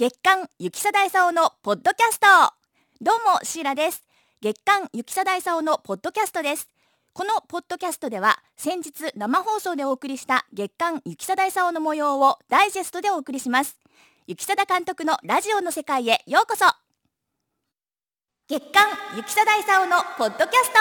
月刊雪貞勲のポッドキャスト。どうもシーラです。月刊雪貞勲のポッドキャストです。このポッドキャストでは先日生放送でお送りした月刊雪貞勲の模様をダイジェストでお送りします。雪貞監督のラジオの世界へようこそ。月刊雪貞勲のポッドキャス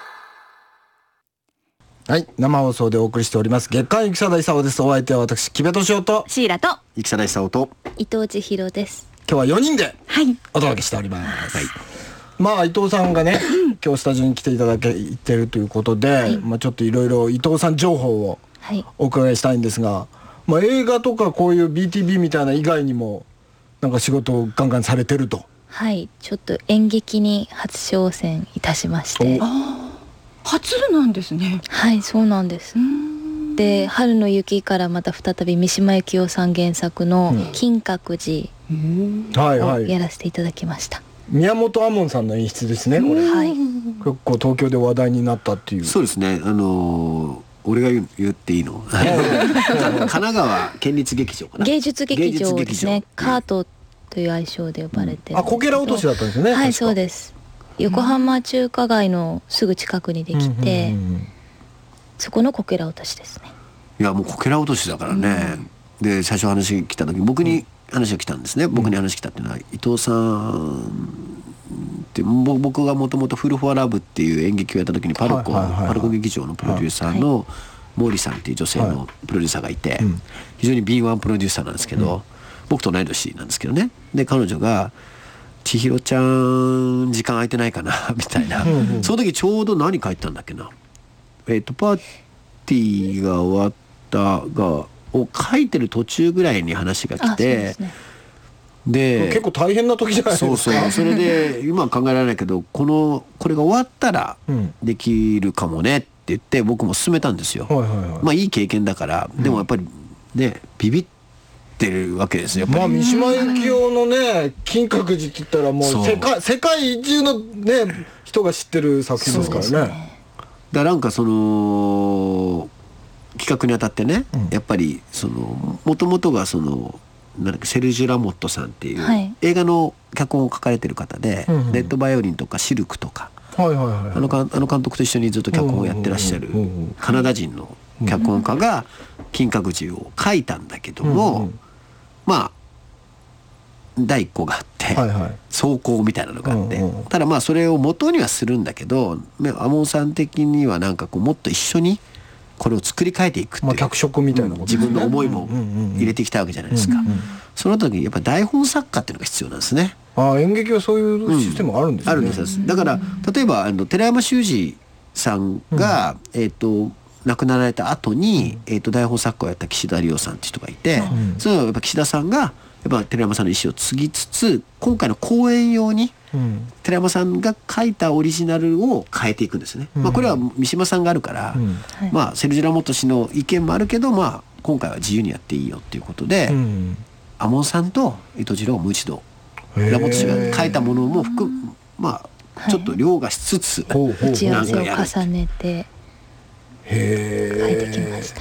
ト。はい、生放送でお送りしております月刊雪貞勲です。お相手は私木部敏夫とシーラと雪貞勲と伊藤千尋です。 今日は4人ではいお届けしております、はい。まあ伊藤さんがね今日スタジオに来ていただけてるということで、はい、まあちょっといろいろ伊藤さん情報をお伺いしたいんですが、まあ映画とかこういう BTV みたいな以外にもなんか仕事をガンガンされてると。 はい、ちょっと演劇に初挑戦いたしまして。 初なんですね。 はい、そうなんです。で、春の雪からまた再び三島由紀夫さん原作の金閣寺をやらせていただきました。 宮本亞門さんの演出ですね、これ。 はい。 結構東京で話題になったっていう。 そうですね。俺が言っていいの？神奈川県立劇場かな。 芸術劇場ですね。カートという愛称で呼ばれてる。 あ、こけら落としだったんですよね。 はい、そうです。横浜中華街のすぐ近くにできて、そこのこけら落としですね。 いやもうこけら落としだからね。で最初話来た時僕に話が来たんですね。僕に話来たっていうのは伊藤さんって僕がもともとフルフォアラブっていう演劇をやった時にパルコ劇場のプロデューサーの毛利さんっていう女性のプロデューサーがいて、非常に敏腕プロデューサーなんですけど、僕と同い年なんですけどね。で彼女が千尋ちゃん時間空いてないかなみたいな、その時ちょうど何書いてたんだっけな、パーティーが終わったがを書いてる途中ぐらいに話が来て、で結構大変な時じゃないですか。 そうそれで今は考えられないけどこれが終わったらできるかもねって言って僕も勧めたんですよ。まあいい経験だから、でもやっぱりねビビってるわけですよ。 まあ三島由紀夫のね金閣寺って言ったらもう世界中のね人が知ってる作品ですからね。 だからなんかその企画にあたってね、やっぱりその元々がそのなんだっけセルジュ・ラモットさんっていう映画の脚本を書かれてる方で、レッドバイオリンとかシルクとかあの監督と一緒にずっと脚本をやってらっしゃるカナダ人の脚本家が金閣寺を書いたんだけども、まあ第一個があって草稿みたいなのがあって、ただまあそれを元にはするんだけど亞門さん的にはなんかこうもっと一緒にこれを作り変えていくっていう、 脚色みたいなこと、 自分の思いも入れてきたわけじゃないですか。その時にやっぱり台本作家っていうのが必要なんですね。 演劇はそういうシステムがあるんですね。 あるんです。だから例えば寺山修司さんが亡くなられた後に台本作家をやった岸田理央さんっていう人がいて、それはやっぱ岸田さんがやっぱ寺山さんの意思を継ぎつつ今回の公演用に寺山さんが書いたオリジナルを変えていくんですね。まあこれは三島さんがあるから、まあセルジュ・ラモット氏の意見もあるけど、まあ今回は自由にやっていいよっていうことで、亞門さんと伊藤次郎をもう一度ラモット氏が書いたものも含む、まあちょっと凌駕しつつ打ち合わせを重ねて書いてきました。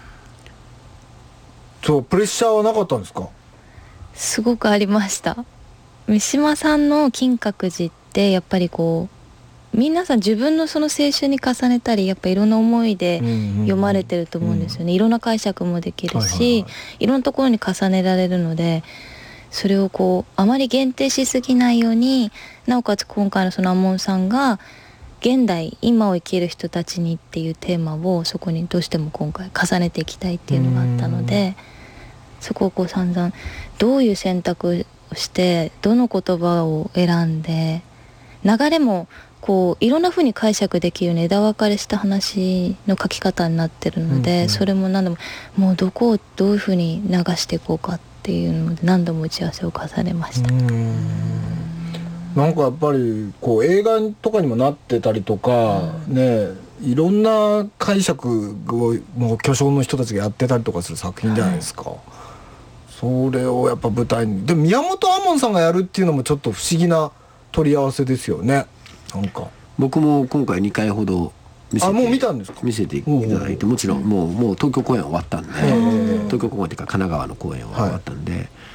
そうプレッシャーはなかったんですか？ すごくありました。三島さんの金閣寺ってやっぱりこう皆さん自分のその青春に重ねたりやっぱいろんな思いで読まれてると思うんですよね。いろんな解釈もできるし、いろんなところに重ねられるので、それをこうあまり限定しすぎないように、なおかつ今回のその亞門さんが現代今を生きる人たちにっていうテーマをそこにどうしても今回重ねていきたいっていうのがあったので、そこをこう散々どういう選択をしてどの言葉を選んで、流れもこういろんな風に解釈できるように枝分かれした話の書き方になってるので、それも何度ももうどこをどういう風に流していこうかっていうので何度も打ち合わせを重ねました。 なんかやっぱりこう映画とかにもなってたりとか、ね、いろんな解釈をもう巨匠の人たちがやってたりとかする作品じゃないですか。それをやっぱ舞台にでも宮本亞門さんがやるっていうのもちょっと不思議な取り合わせですよね。なんか僕も今回2回ほどもう見たんですか？ 見せていただいて、もちろんもう東京公演終わったんで、東京公演っていうか神奈川の公演は終わったんで、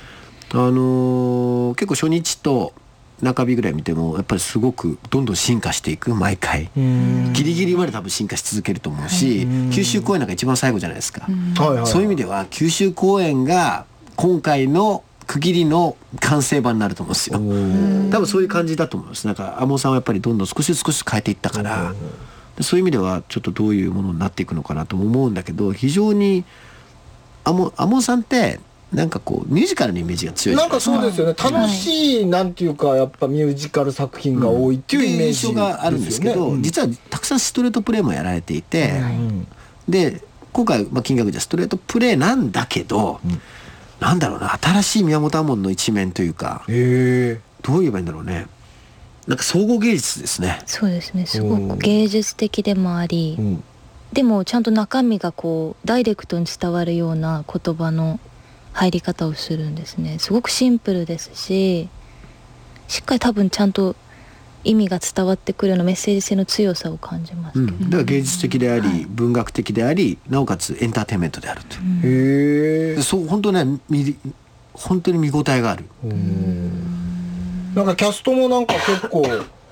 結構初日と中日ぐらい見てもやっぱりすごくどんどん進化していく、毎回ギリギリまで多分進化し続けると思うし、九州公演なんか一番最後じゃないですか、そういう意味では九州公演が今回の区切りの完成版になると思うんですよ。多分そういう感じだと思います。なんか亞門さんはやっぱりどんどん少しずつ変えていったから、そういう意味ではちょっとどういうものになっていくのかなと思うんだけど、非常に亞門さんってなんかこうミュージカルのイメージが強いじゃないですか。 なんかそうですよね、楽しいなんていうかやっぱミュージカル作品が多いっていうイメージがあるんですけど、実はたくさんストレートプレイもやられていて、で今回金額じゃストレートプレイなんだけど、なんだろうな、新しい宮本亞門の一面というか、どう言えばいいんだろうね、なんか総合芸術ですね。 そうですね、すごく芸術的でもあり、でもちゃんと中身がこうダイレクトに伝わるような言葉の入り方をするんですね。すごくシンプルですし、しっかり多分ちゃんと意味が伝わってくるようなメッセージ性の強さを感じますけど、 だから芸術的であり、文学的であり、なおかつエンターテインメントであると、そう本当ね、本当に見応えがある。 なんかキャストもなんか結構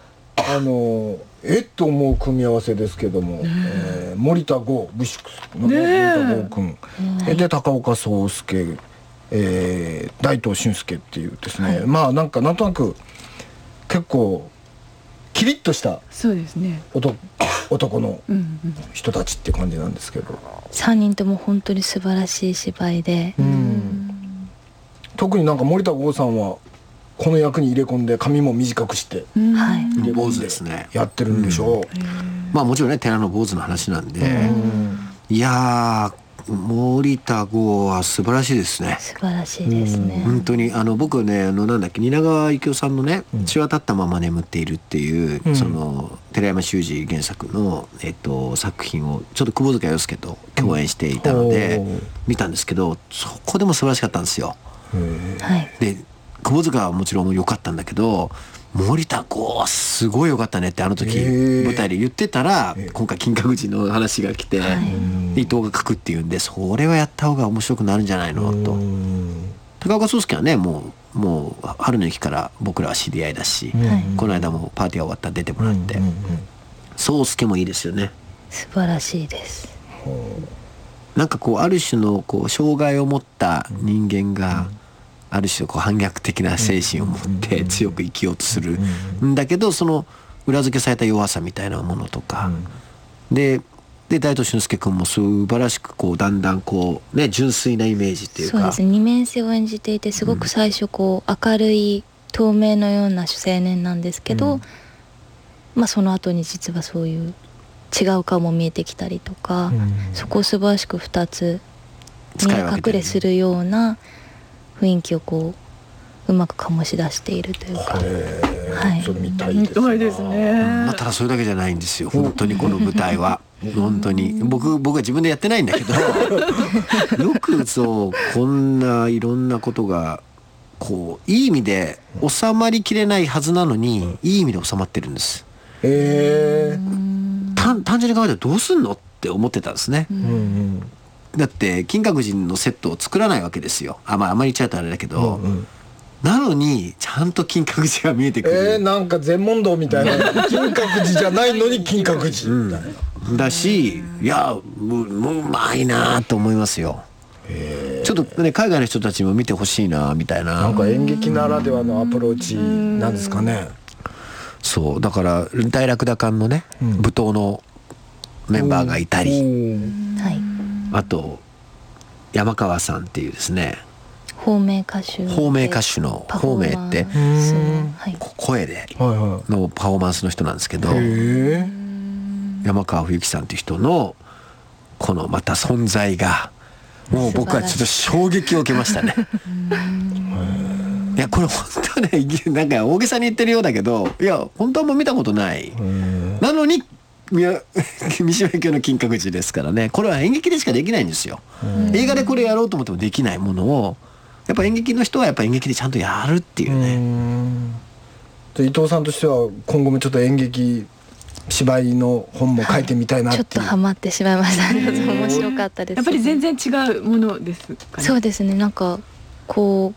と思う組み合わせですけども、森田剛、V6の森田剛君、で高岡壮介、大東俊介っていうですね、まあなんとなく結構キリッとしたそうですね、 男の人たちって感じなんですけど、 3人とも本当に素晴らしい芝居で、 特になんか森田剛さんはこの役に入れ込んで髪も短くして坊主ですね、 やってるんでしょう。 まあもちろんね、寺の坊主の話なんで、いやー森田剛は素晴らしいですね。 素晴らしいですね。 本当に僕ね、なんだっけ、蜷川幸雄さんのね「血は立ったまま眠っている」っていう、その寺山修司原作の、作品をちょっと窪塚洋介と共演していたので、見たんですけど、そこでも素晴らしかったんですよ。で窪塚はもちろん良かったんだけど、森田剛はすごい良かったねってあの時舞台で言ってたら、今回金閣寺の話が来て、伊藤が書くっていうんで、それはやった方が面白くなるんじゃないのと。高岡壮介はね、もう春の駅から僕らは知り合いだし、この間もパーティーが終わったら出てもらって、壮介もいいですよね。 素晴らしいです。 なんかこうある種のこう障害を持った人間が、ある種こう反逆的な精神を持って強く生きようとするんだけど、その裏付けされた弱さみたいなものとか、で大東俊介君も素晴らしくこうだんだんこうね、純粋なイメージっていうか、 そうですね、二面性を演じていて、すごく最初こう明るい透明のような青年なんですけど、その後に実はそういう違う顔も見えてきたりとか、そこを素晴らしく2つ見え隠れするような雰囲気をこううまく醸し出しているというか、 それ見たいですね。 ただそれだけじゃないんですよ、本当にこの舞台は。本当に僕は自分でやってないんだけどよくこんないろんなことがこういい意味で収まりきれないはずなのに、いい意味で収まってるんです。単純に考えたらどうすんのって思ってたんですね。だって金閣寺のセットを作らないわけですよ。あまり言っちゃうとあれだけど、なのにちゃんと金閣寺が見えてくる。 なんか禅問答みたいな金閣寺じゃないのに金閣寺みたいな、 だし、いやうまいなと思いますよ。ちょっとね、海外の人たちも見てほしいなみたいな。 なんか演劇ならではのアプローチなんですかね。 そうだから大楽打館のね、舞踏のメンバーがいたり、あと山川さんっていうですね、 方面歌手の方面って声でのパフォーマンスの人なんですけど、山川冬樹さんっていう人のこのまた存在がもう僕はちょっと衝撃を受けましたね。いやこれ本当ね、なんか大げさに言ってるようだけど、いや本当はもう見たことないなのに三島由紀夫の金閣寺ですからね。これは演劇でしかできないんですよ。映画でこれやろうと思ってもできないものを、やっぱ演劇の人はやっぱ演劇でちゃんとやるっていうね。 伊藤さんとしては今後もちょっと演劇芝居の本も書いてみたいなっていう、 ちょっとハマってしまいましたね。面白かったです。 やっぱり全然違うものですかね。 そうですね、なんかこう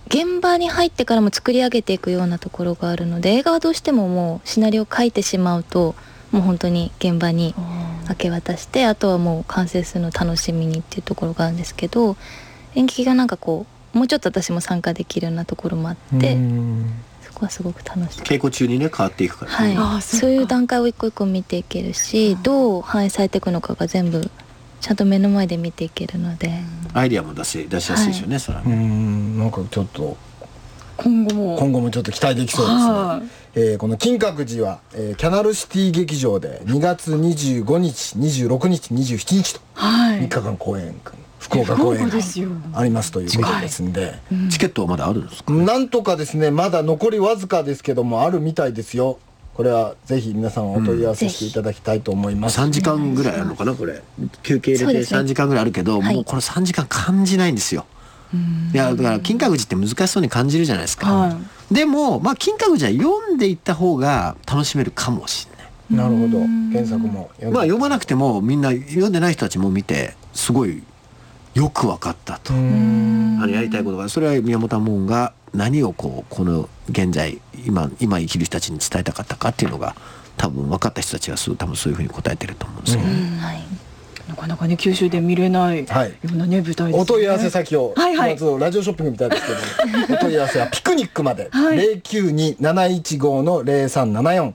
現場に入ってからも作り上げていくようなところがあるので、映画はどうしてももうシナリオを書いてしまうともう本当に現場に明け渡して、あとはもう完成するのを楽しみにっていうところがあるんですけど、演劇がなんかこうもうちょっと私も参加できるようなところもあって、そこはすごく楽しい。 稽古中にね変わっていくからね、 はい、そういう段階を一個一個見ていけるし、どう反映されていくのかが全部ちゃんと目の前で見ていけるので、 アイディアも出しやすいですよね、それはね。 なんかちょっと今後もちょっと期待できそうですね。この金閣寺は、キャナルシティ劇場で2月25日26日27日と3日間公演、福岡公演ありますということですんで、 チケットはまだあるんですか？ なんとかですね、まだ残りわずかですけどもあるみたいですよ。これはぜひ皆さんお問い合わせしていただきたいと思います。 3時間ぐらいあるのかな、これ休憩入れて3時間ぐらいあるけど、もうこの3時間感じないんですよ。いやだから金閣寺って難しそうに感じるじゃないですか、でもまあ金閣寺は読んでいった方が楽しめるかもしれない。 なるほど、原作もまあ読まなくてもみんな読んでない人たちも見てすごいよく分かったと、やりたいことが、それは宮本亞門が何をこの現在今生きる人たちに伝えたかったかっていうのが多分分かった人たちが多分そういうふうに答えてると思うんですけど、 なかなかね九州で見れないようなね舞台ですね。 お問い合わせ先を、まずラジオショッピングみたいですけどお問い合わせはピクニックまで、092-715の0374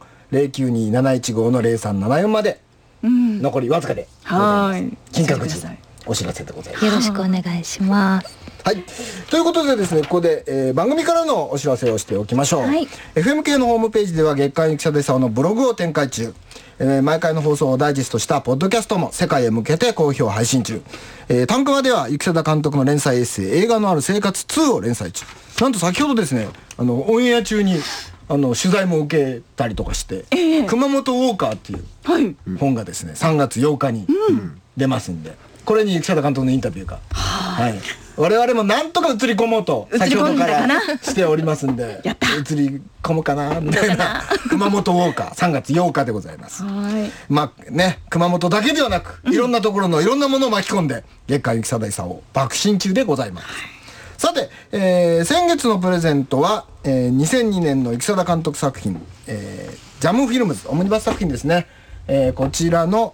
092-715の0374まで、残りわずかでございます。金閣寺お知らせでございます。 よろしくお願いします。 はい、ということでですね、ここで、番組からのお知らせをしておきましょう。FMK のホームページでは月刊ゆきさでさおのブログを展開中、毎回の放送をダイジェストしたポッドキャストも世界へ向けて好評配信中、単価ではゆきさだ監督の連載エッセイ映画のある生活2を連載中。なんと先ほどですね、オンエア中に取材も受けたりとかして、熊本ウォーカーっていう本がですね3月8日に出ますんで、これにゆきさだ監督のインタビューが、我々もなんとか映り込もうと先ほどからしておりますんで映り込むかなみたいな熊本ウォーカー3月8日でございます。まあね、熊本だけではなくいろんなところのいろんなものを巻き込んで月刊ゆきさだいさお爆心中でございます。さて、先月のプレゼントは、2002年のゆきさだ監督作品、ジャムフィルムズオムニバス作品ですね、こちらの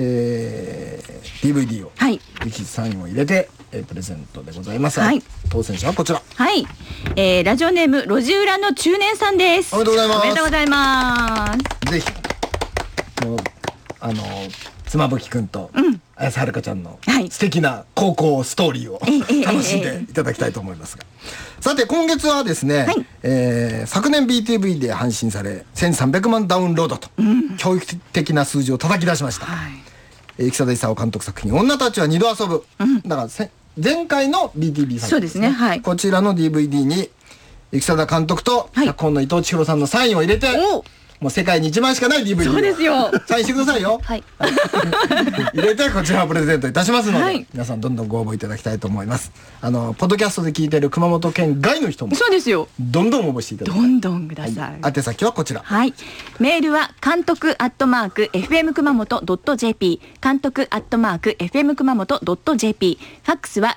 DVD をゆきサインを入れて、プレゼントでございます。当選者はこちら、 ラジオネーム路地裏の中年さんです。 おめでとうございます。 おめでとうございます。 ぜひもう妻夫木くんと綾瀬はるかちゃんの素敵な高校ストーリーを楽しんでいただきたいと思いますが、さて今月はですね、昨年 BTV で配信され1300万ダウンロードと、教育的な数字を叩き出しました、ゆきさだいさお監督作品女たちは二度遊ぶ、だから前回の BTV 作品ですね、こちらの DVD にゆきさだ監督と脚本の伊藤千尋さんのサインを入れて、もう世界に1枚しかない DVD をそうですよ、 サインしてくださいよ。入れてこちらをプレゼントいたしますので、皆さんどんどんご応募いただきたいと思います。ポッドキャストで聞いている熊本県外の人もそうですよ、 どんどん応募していただきたい。 どんどんください。 宛先はこちら。 メールは監督@fm熊本.jp 監督@fm熊本.jp、 ファックスは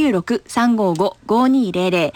096-355-5200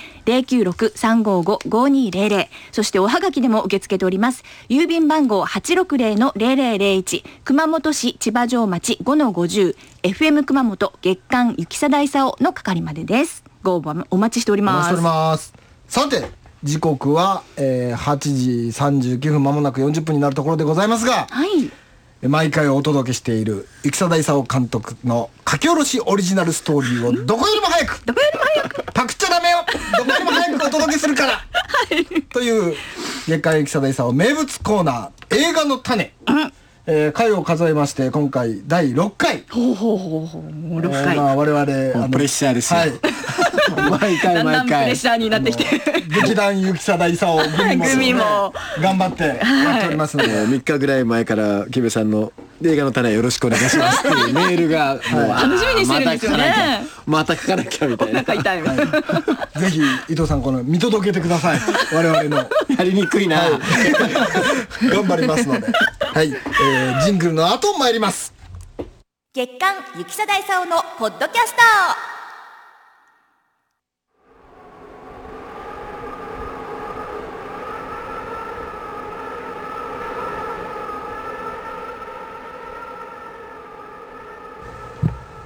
096-355-5200、そしておはがきでも受け付けております。郵便番号 860-0001 熊本市千葉城町 5-50 FM 熊本月刊ゆきさだいさおの係までです。ご応募お待ちしております。 お待ちしております。さて時刻は、8時39分、まもなく40分になるところでございますが、毎回お届けしているゆきさだいさお監督の書き下ろしオリジナルストーリーをどこよりも早くパクっちゃダメよ、どこよりも早くお届けするから、という月刊ゆきさだいさお名物コーナー映画の種、回を数えまして今回第6回。 もう6回、 我々 プレッシャーですよ、毎回だんだんプレッシャーになってきて劇団ゆきさだいさお組も頑張ってやっておりますので、 3日ぐらい前からキムさんの映画の種よろしくお願いしますっていうメールがもう楽しみにしてるんですよね。 また書かなきゃみたいな。 ぜひ伊藤さんこの見届けてください。我々のやりにくいな、 頑張りますので、ジングルの後参ります。 月刊ゆきさだいさおのポッドキャスト。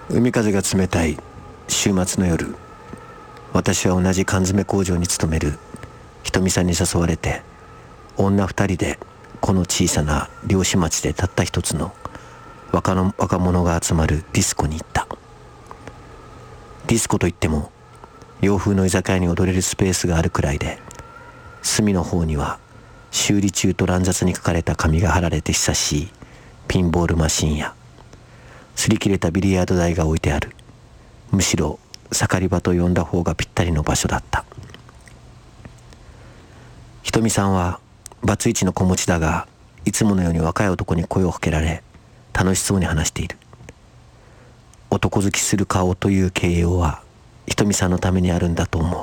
海風が冷たい週末の夜、私は同じ缶詰工場に勤めるひとみさんに誘われて、女二人でこの小さな漁師町でたった一つの若者が集まるディスコに行った。ディスコといっても洋風の居酒屋に踊れるスペースがあるくらいで、隅の方には修理中と乱雑に書かれた紙が貼られて久しいピンボールマシンや擦り切れたビリヤード台が置いてある、むしろ盛り場と呼んだ方がぴったりの場所だった。ひとみさんはバツイチの子持ちだが、いつものように若い男に声をかけられ楽しそうに話している。男好きする顔という形容はひとみさんのためにあるんだと思う。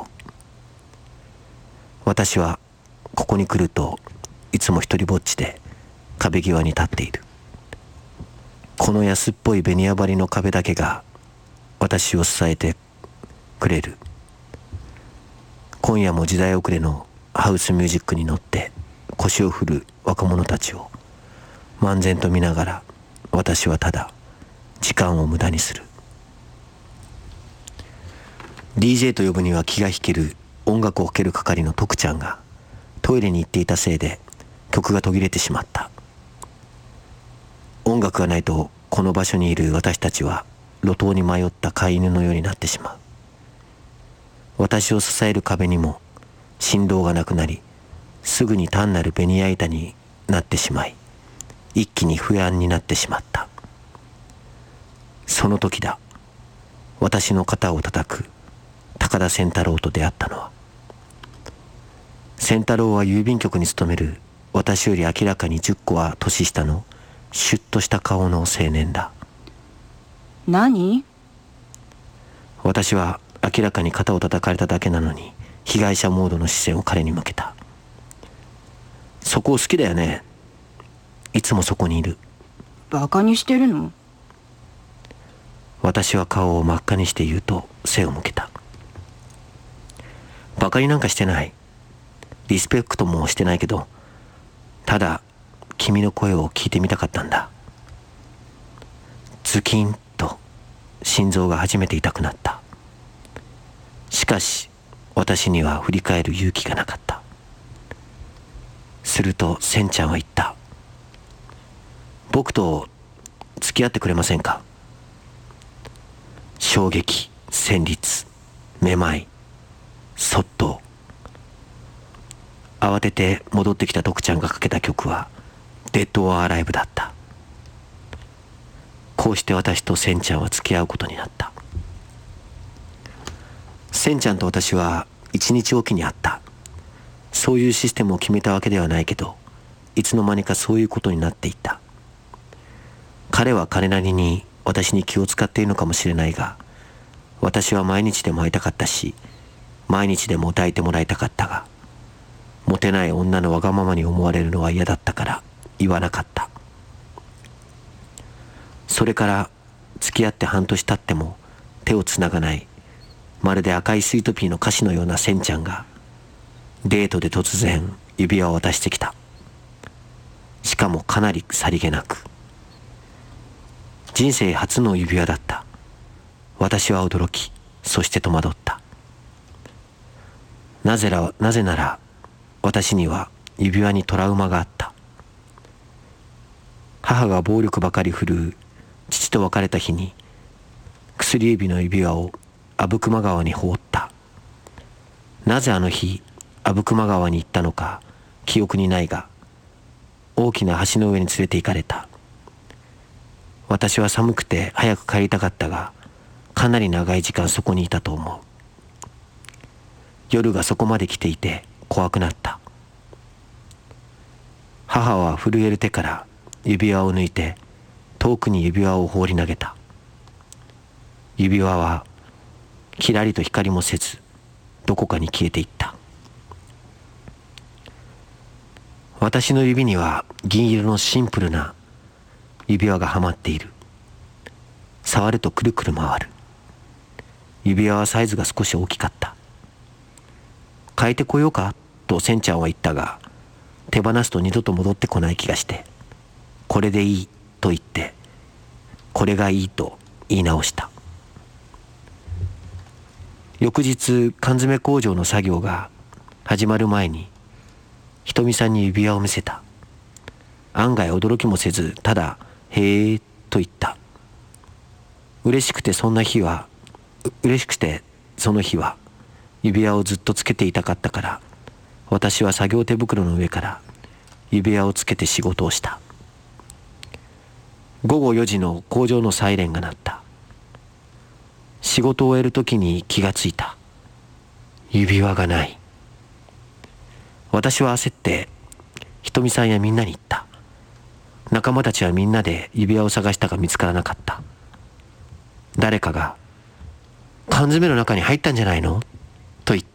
私はここに来るといつも一人ぼっちで壁際に立っている。この安っぽいベニヤ張りの壁だけが私を支えてくれる。今夜も時代遅れのハウスミュージックに乗って腰を振る若者たちを漫然と見ながら、私はただ時間を無駄にする。 DJ と呼ぶには気が引ける音楽をかける係の徳ちゃんがトイレに行っていたせいで曲が途切れてしまった。音楽がないとこの場所にいる私たちは路頭に迷った飼い犬のようになってしまう。私を支える壁にも振動がなくなり、すぐに単なるベニヤ板になってしまい、一気に不安になってしまった。その時だ、私の肩を叩く高田仙太郎と出会ったのは。仙太郎は郵便局に勤める私より明らかに10個は年下のシュッとした顔の青年だ。 何？ 私は明らかに肩を叩かれただけなのに被害者モードの視線を彼に向けた。そこ好きだよね。いつもそこにいる。 バカにしてるの？ 私は顔を真っ赤にして言うと背を向けた。バカになんかしてない。リスペクトもしてないけど、ただ君の声を聞いてみたかったんだ。ズキンと心臓が初めて痛くなった。しかし私には振り返る勇気がなかった。するとセンちゃんは言った。僕と付き合ってくれませんか。衝撃、戦慄、めまい、そっと。慌てて戻ってきた徳ちゃんがかけた曲はデッド・オア・アライブだった。こうして私とセンちゃんは付き合うことになった。センちゃんと私は一日おきに会った。そういうシステムを決めたわけではないけど、いつの間にかそういうことになっていった。彼は彼なりに私に気を使っているのかもしれないが、私は毎日でも会いたかったし、毎日でも抱いてもらいたかったが、モテない女のわがままに思われるのは嫌だったから言わなかった。それから付き合って半年経っても手をつながない、まるで赤いスイートピーの歌詞のようなセンちゃんがデートで突然指輪を渡してきた。しかもかなりさりげなく。人生初の指輪だった。私は驚き、そして戸惑った。なぜなら私には指輪にトラウマがあった。母が暴力ばかり振るう父と別れた日に、薬指の指輪を阿武隈川に放った。なぜあの日阿武隈川に行ったのか記憶にないが、大きな橋の上に連れて行かれた。私は寒くて早く帰りたかったが、かなり長い時間そこにいたと思う。夜がそこまで来ていて怖くなった。母は震える手から指輪を抜いて遠くに指輪を放り投げた。指輪はきらりと光もせずどこかに消えていった。私の指には銀色のシンプルな指輪がはまっている。触るとくるくる回る。指輪はサイズが少し大きかった。変えてこようかとセンちゃんは言ったが、手放すと二度と戻ってこない気がして、これでいいと言って、これがいいと言い直した。 翌日缶詰工場の作業が始まる前にひとみさんに指輪を見せた。案外驚きもせず、ただ「へえ」と言った。嬉しくてその日は指輪をずっとつけていたかったから、私は作業手袋の上から指輪をつけて仕事をした。午後4時の工場のサイレンが鳴った。仕事を終える時に気がついた。指輪がない。私は焦ってひとみさんやみんなに言った。仲間たちはみんなで指輪を探したが見つからなかった。誰かが缶詰の中に入ったんじゃないのと言った。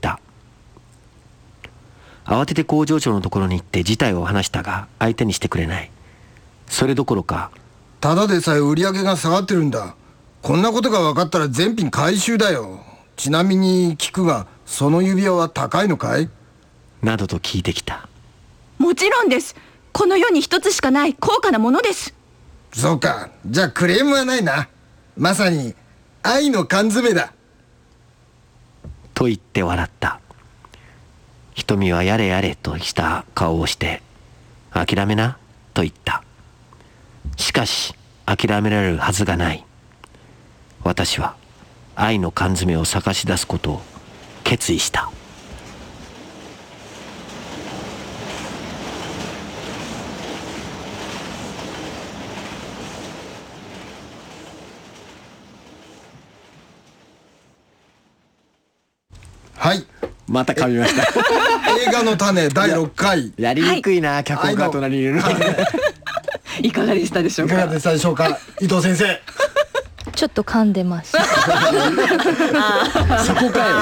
慌てて工場長のところに行って事態を話したが相手にしてくれない。それどころか、 ただでさえ売り上げが下がってるんだ。こんなことが分かったら全品回収だよ。ちなみに聞くが、その指輪は高いのかい？ などと聞いてきた。 もちろんです。この世に一つしかない高価なものです。 そうか。じゃあクレームはないな。まさに愛の缶詰だ。 と言って笑った。瞳はやれやれとした顔をして、諦めなと言った。しかし諦められるはずがない。私は愛の缶詰を探し出すことを決意した。 はい。 また噛みました。 映画の種第6回。 やりにくいな、脚本家隣にいるの。 いかがでしたでしょうか。 いかがでしたでしょうか、伊藤先生。 ちょっと噛んでます。 そこかよ。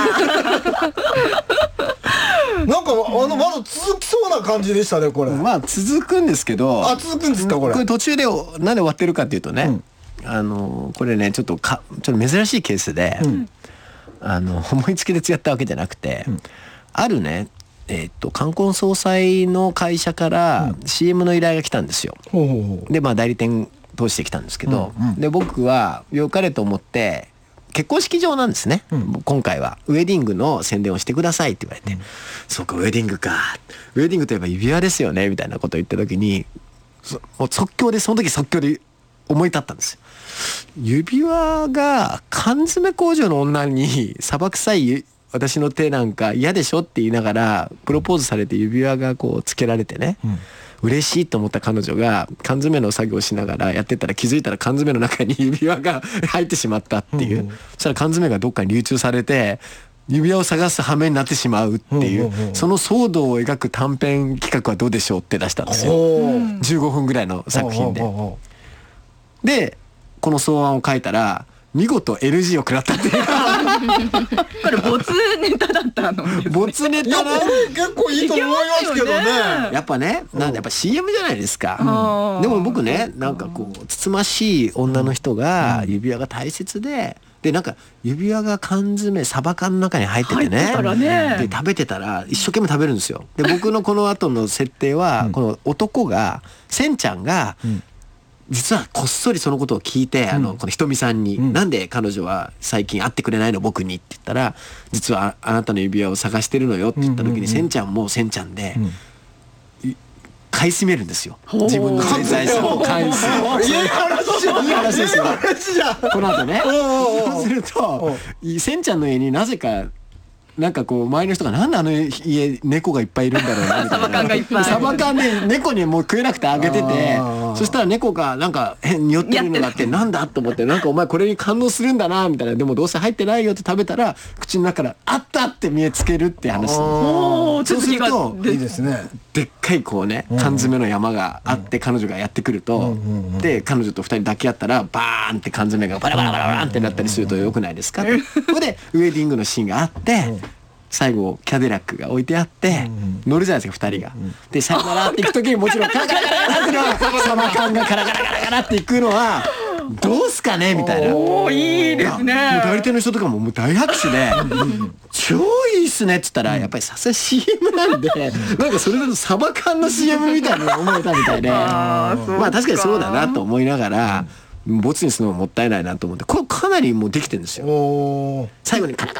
なんかまだ続きそうな感じでしたね、これ。 まあ続くんですけど。 あ、続くんですか、これ。 これ途中でなんで終わってるかっていうとね、これねちょっと珍しいケースで、思いつきで違ったわけじゃなくて、あるね冠婚葬祭の会社から CM の依頼が来たんですよ。でまあ代理店通してきたんですけど、で僕は良かれと思って結婚式場なんですね、今回はウェディングの宣伝をしてくださいって言われて、そうかウェディングか、ウェディングといえば指輪ですよねみたいなことを言った時に、もうその時即興で思い立ったんですよ。指輪が缶詰工場の女に砂漠臭い私の手なんか嫌でしょって言いながらプロポーズされて指輪がこうつけられてね、嬉しいと思った彼女が缶詰の作業をしながらやってたら気づいたら缶詰の中に指輪が入ってしまったっていう、そしたら缶詰がどっかに流通されて指輪を探す羽目になってしまうっていう、その騒動を描く短編企画はどうでしょうって出したんですよ。15分ぐらいの作品で。でこの草案を書いたら見事 NG を食らったっていう。 これ没ネタだったの。 没ネタな。 結構いいと思いますけどね。 やっぱね、なんでやっぱ CM じゃないですか。でも僕ね、なんかこうつつましい女の人が指輪が大切で、でなんか指輪が缶詰サバ缶の中に入っててね、で食べてたら一生懸命食べるんですよ。で僕のこの後の設定は、この男がせんちゃんが実はこっそりそのことを聞いて、このひとみさんに、なんで彼女は最近会ってくれないの僕にって言ったら、実は あなたの指輪を探してるのよって言った時に、せんちゃんもせんちゃんで、買い占めるんですよ。自分の財産を買い占める。いい話ですよ。この後ね。そうするとせんちゃんの家になぜかなんかこう周りの人がなんであの家猫がいっぱいいるんだろうなみたいな。サバ缶がいっぱい。サバ缶で猫にもう食えなくてあげてて、そしたら猫がなんか変に寄ってるのがあってなんだと思って、なんかお前これに感動するんだなみたいな。でもどうせ入ってないよって食べたら口の中からあったって見えつけるって話。そうするといいですね。 でっかいこうね缶詰の山があって彼女がやってくると、で彼女と2人抱き合ったらバーンって缶詰がバラバラバラバラってなったりするとよくないですか。ここでウェディングのシーンがあって、最後キャデラックが置いてあって乗るじゃないですか2人が。でさよならっていく時にもちろんカラカラカラカラってのサバ缶がカラカラカラカラっていくのはどうすかねみたいな。 おいいですね。 代理店の人とかも大拍手で超いいっすねっつったら、やっぱりさすが CM なんでなんかそれだとサバ缶の CM みたいに思えたみたいで、まあ確かにそうだなと思いながらボツにするのももったいないなと思って、これかなりもうできてるんですよ。最後にカラカラカラカラ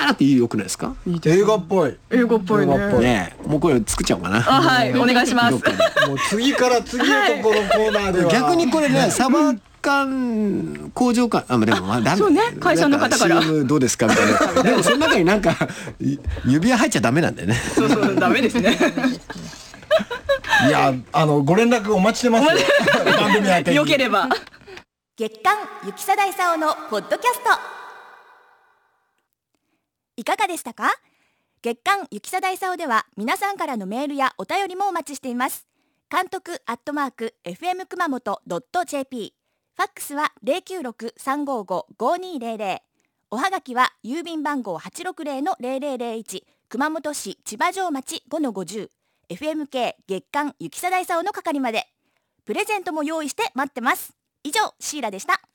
ーって良くないですか？ 映画っぽい。 英語っぽいね。 映画っぽいねえ、もうこれ作っちゃおうかな。 あ、はい、お願いしますどっ。かでもう次から次へとこのコーナーでは、 逆にこれね、サバ缶工場か、でもまあダメ。 そうね会社の方からなん CM どうですかみたいな。でもその中になんか指輪入っちゃダメなんだよね。 そうそう、ダメですね。 いやご連絡お待ちしてますよ。番組宛てによければ。 月刊ゆきさだいさおのポッドキャスト、いかがでしたか？月刊ゆきさだいさおでは皆さんからのメールやお便りもお待ちしています。監督@fm 熊本.jp、 ファックスは 096-355-5200、 おはがきは郵便番号 860-0001 熊本市千葉城町 5-50 FMK 月刊ゆきさだいさおの係まで。プレゼントも用意して待ってます。以上、シーラでした。